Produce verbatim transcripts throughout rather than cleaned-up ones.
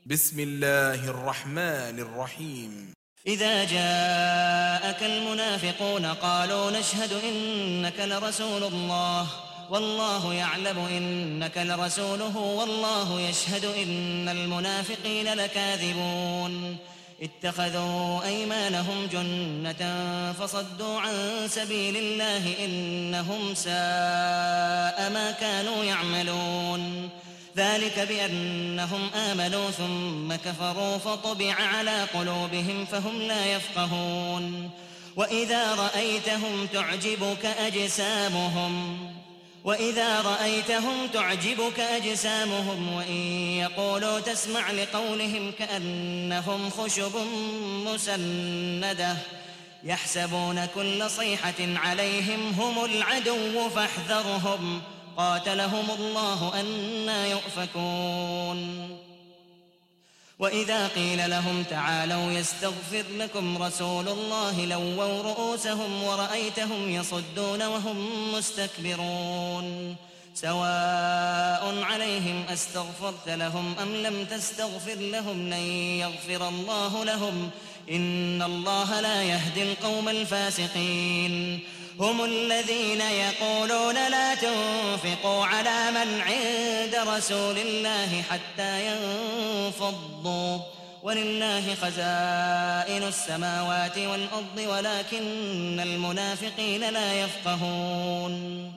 بسم الله الرحمن الرحيم. إذا جاءك المنافقون قالوا نشهد إنك لرسول الله والله يعلم إنك لرسوله والله يشهد إن المنافقين لكاذبون اتخذوا أيمانهم جنة فصدوا عن سبيل الله إنهم ساء ما كانوا يعملون ذلك بأنهم آمنوا ثم كفروا فطبع على قلوبهم فهم لا يفقهون وإذا رأيتهم تعجبك أجسامهم وإذا رأيتهم تعجبك أجسامهم وإن يقولوا تسمع لقولهم كأنهم خشب مسندة يحسبون كل صيحة عليهم هم العدو فاحذرهم قاتلهم الله أنى يؤفكون وإذا قيل لهم تعالوا يستغفر لكم رسول الله لووا رؤوسهم ورأيتهم يصدون وهم مستكبرون سواء عليهم أستغفرت لهم أم لم تستغفر لهم لن يغفر الله لهم إن الله لا يهدي القوم الفاسقين هم الذين يقولون لا تنفقوا على من عند رسول الله حتى ينفضوا ولله خزائن السماوات والأرض ولكن المنافقين لا يفقهون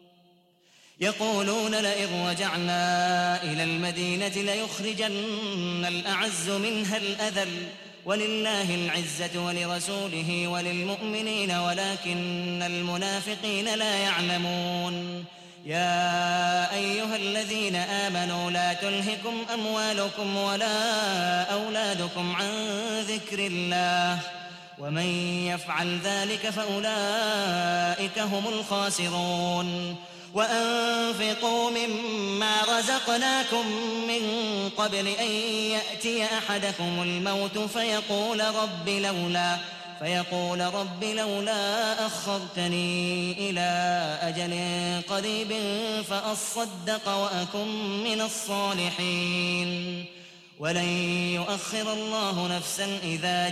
يقولون لئن رجعنا إلى المدينة ليخرجن الأعز منها الأذل ولله العزة ولرسوله وللمؤمنين ولكن المنافقين لا يعلمون يا أيها الذين آمنوا لا تلهكم أموالكم ولا أولادكم عن ذكر الله ومن يفعل ذلك فأولئك هم الخاسرون وأنفقوا مما رزقناكم من قبل أن يأتي أحدكم الموت فيقول رب لولا فيقول رب لولا أخرتني إلى أجل قريب فأصدق وأكن من الصالحين ولن يؤخر الله نفسا إذا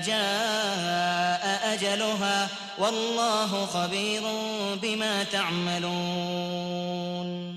جاء أجلها والله خبير بما تعملون.